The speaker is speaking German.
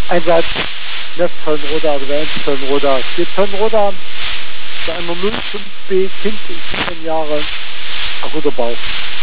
Einsatz, Netztonnenroder, also der 1-Tonnenroder. 4-Tonnenroder, bei einer 05B, Kind 7 Jahre, Ruderbau.